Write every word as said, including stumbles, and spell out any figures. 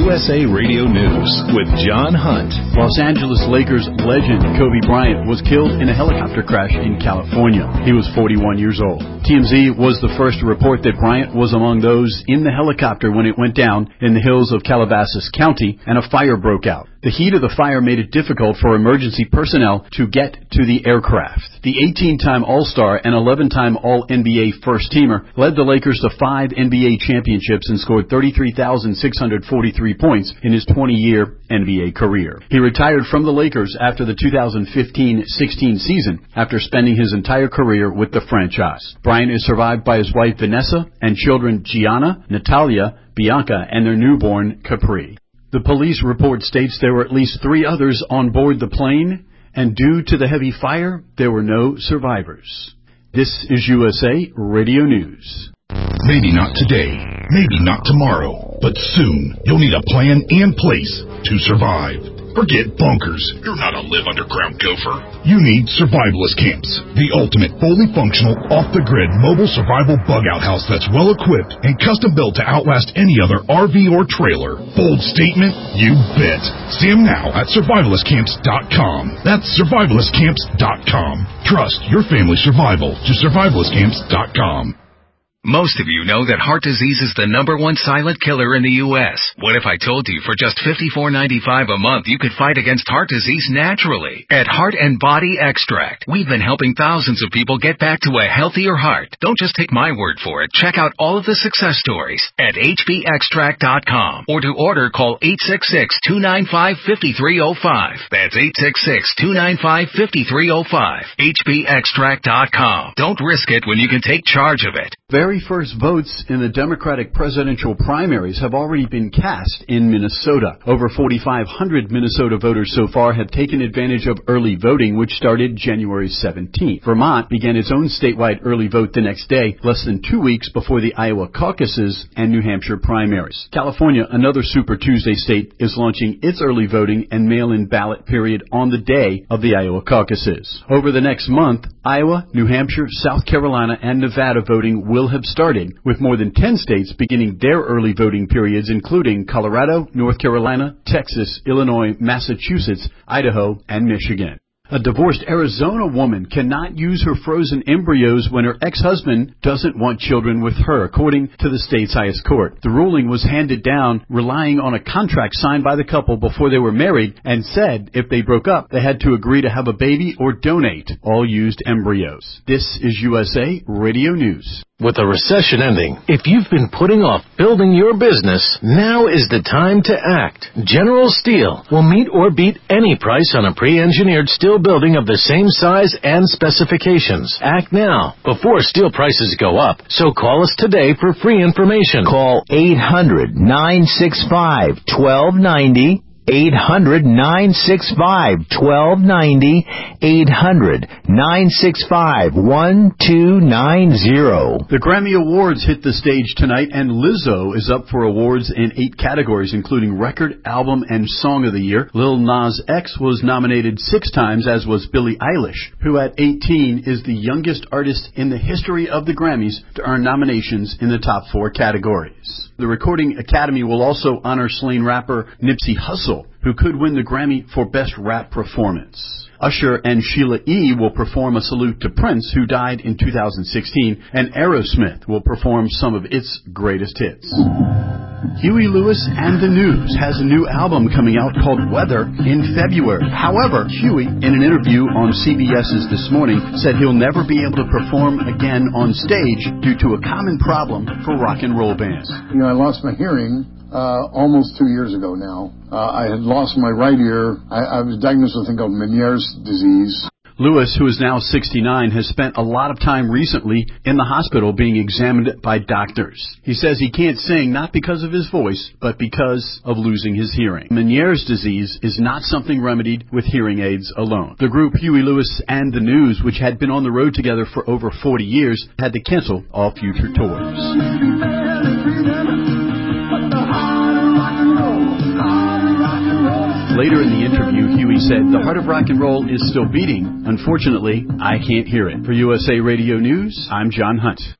U S A Radio News with John Hunt. Los Angeles Lakers legend Kobe Bryant was killed in a helicopter crash in California. He was forty-one years old. T M Z was the first to report that Bryant was among those in the helicopter when it went down in the hills of Calabasas County and a fire broke out. The heat of the fire made it difficult for emergency personnel to get to the aircraft. The eighteen-time All-Star and eleven-time All-N B A first-teamer led the Lakers to five N B A championships and scored thirty-three thousand six hundred forty-three points in his twenty-year N B A career. He retired from the Lakers after the two thousand fifteen sixteen season after spending his entire career with the franchise. Bryant is survived by his wife Vanessa and children Gianna, Natalia, Bianca, and their newborn Capri. The police report states there were at least three others on board the plane, and due to the heavy fire, there were no survivors. This is U S A Radio News. Maybe not today, maybe not tomorrow, but soon you'll need a plan and place to survive. Forget bunkers. You're not a live-underground gopher. You need Survivalist Camps, the ultimate fully functional, off-the-grid mobile survival bug-out house that's well-equipped and custom-built to outlast any other R V or trailer. Bold statement? You bet. See them now at survivalist camps dot com. That's survivalist camps dot com. Trust your family's survival to survivalist camps dot com. Most of you know that heart disease is the number one silent killer in the U S What if I told you for just fifty-four ninety-five a month you could fight against heart disease naturally? At Heart and Body Extract, we've been helping thousands of people get back to a healthier heart. Don't just take my word for it. Check out all of the success stories at H B extract dot com, or to order, call eight six six, two nine five, five three zero five. That's eight six six, two nine five, five three zero five. H B extract dot com. Don't risk it when you can take charge of it. Very first votes in the Democratic presidential primaries have already been cast in Minnesota. Over forty-five hundred Minnesota voters so far have taken advantage of early voting, which started January seventeenth. Vermont began its own statewide early vote the next day, less than two weeks before the Iowa caucuses and New Hampshire primaries. California, another Super Tuesday state, is launching its early voting and mail-in ballot period on the day of the Iowa caucuses. Over the next month, Iowa, New Hampshire, South Carolina, and Nevada voting will will have started, with more than ten states beginning their early voting periods, including Colorado, North Carolina, Texas, Illinois, Massachusetts, Idaho, and Michigan. A divorced Arizona woman cannot use her frozen embryos when her ex-husband doesn't want children with her, according to the state's highest court. The ruling was handed down relying on a contract signed by the couple before they were married and said if they broke up, they had to agree to have a baby or donate all used embryos. This is U S A Radio News. With the recession ending, if you've been putting off building your business, now is the time to act. General Steel will meet or beat any price on a pre-engineered steel building of the same size and specifications. Act now, before steel prices go up. So call us today for free information. Call eight hundred, nine six five, one two nine zero. eight hundred, nine six five, one two nine zero. eight hundred, nine six five, one two nine zero. The Grammy Awards hit the stage tonight, and Lizzo is up for awards in eight categories, including Record, Album, and Song of the Year. Lil Nas X was nominated six times, as was Billie Eilish, who at eighteen is the youngest artist in the history of the Grammys to earn nominations in the top four categories. The Recording Academy will also honor slain rapper Nipsey Hussle, who could win the Grammy for Best Rap Performance. Usher and Sheila E. will perform a salute to Prince, who died in two thousand sixteen, and Aerosmith will perform some of its greatest hits. Huey Lewis and the News has a new album coming out called Weather in February. However, Huey, in an interview on C B S's This Morning, said he'll never be able to perform again on stage due to a common problem for rock and roll bands. You know, I lost my hearing uh, almost two years ago now. Uh, I had lost my right ear. I, I was diagnosed with a thing called Meniere's disease. Lewis, who is now sixty-nine, has spent a lot of time recently in the hospital being examined by doctors. He says he can't sing not because of his voice, but because of losing his hearing. Meniere's disease is not something remedied with hearing aids alone. The group Huey Lewis and the News, which had been on the road together for over forty years, had to cancel all future tours. Later in the interview, Huey said, "The heart of rock and roll is still beating. Unfortunately, I can't hear it." For U S A Radio News, I'm John Hunt.